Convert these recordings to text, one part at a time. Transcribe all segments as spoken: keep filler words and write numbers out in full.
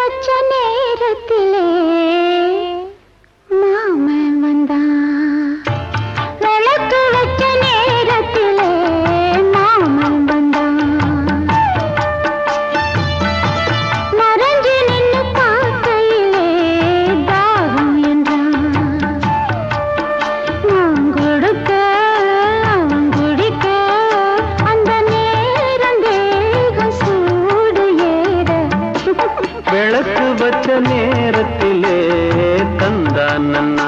வச்ச நேரத்திலே மாமன் வந்தான். விளக்கு வச்ச நேரத்திலே மாமன் வந்தான். மறைஞ்சு நின்னு பார்க்கையிலே தாகம் என்றான். நான் கொடுக்க அவன் குடிக்க அந்த நேரம் தேகம் சூடு ஏற. விளக்கு வச்ச நேரத்திலே தந்தான் நன்னா,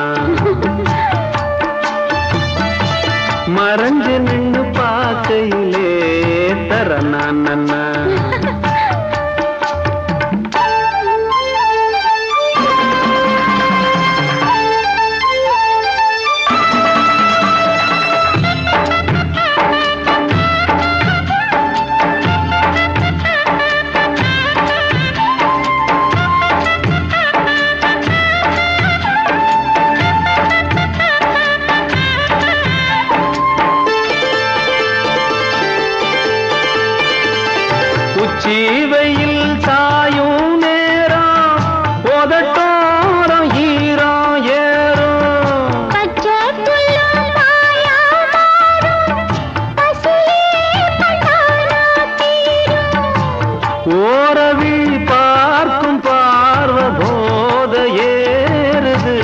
மறைஞ்சு நின்னு பார்க்கையிலே தரனான் நன்னா. உச்சிவையில் சாயும் நேரம் உதட்டோரம் ஈரம் ஏறும். பச்சை புல்லும் மாயா மாறும் பசியே பட்டானா தீரும். ஓரவில் பார்க்கும் பார்வ போத ஏறுது.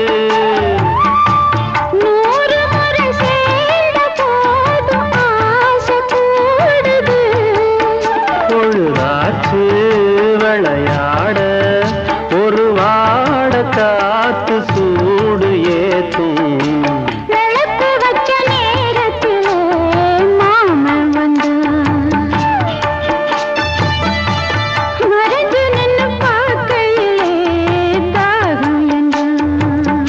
நூறு முறை சேர்ந்த போதும் ஆசை கூடுது. பொழுதாச்சு விளையாட ஒரு வாட காத்து சூடு ஏத்தும். விளக்கு வச்ச நேரத்திலே மாமன் வந்தான். மறைஞ்சு நின்னு பார்க்கையிலே தாகம் என்றான்.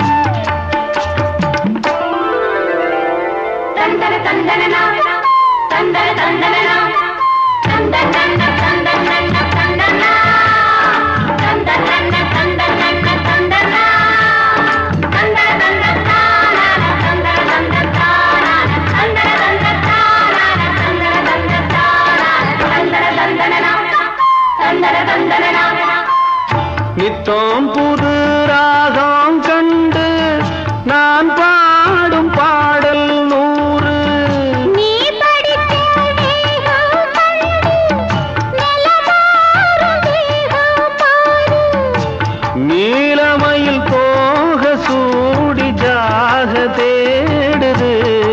தந்தன தந்தனா தந்தன தந்தனா தந்தன தந்தன தந்தன தந்தனா தந்தன தந்தன தந்தன தந்தனா தந்தன தந்தன தானா தந்தன தந்தன தானா தந்தன தந்தன தானா தந்தன தந்தன தானா தந்தன தந்தனா தந்தன தந்தனா. நித்தம் புது ராகம் கண்டு நான் பாடும் பாடல் நூறு. நீ படித்த வேகம் கண்டு நிலமாறும் வேகம் பாரு. நீலமயில் போக சூடி ஜாக தேடுது.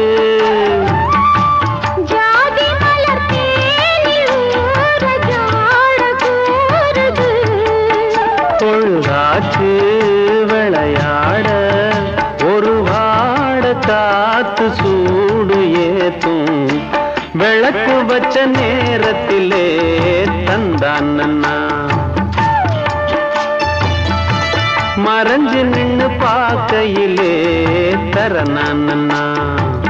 ஜாதி மலர் தேனில் ஊற ஜாட கூறுது. பொழுதாச்சு விளையாட ஒரு வாட காத்து சூடு ஏத்தும். விளக்கு வச்ச நேரத்திலே தந்தான் நன்னா, மறைஞ்சு நின்னு பார்க்கையிலே தரனான் நன்னா.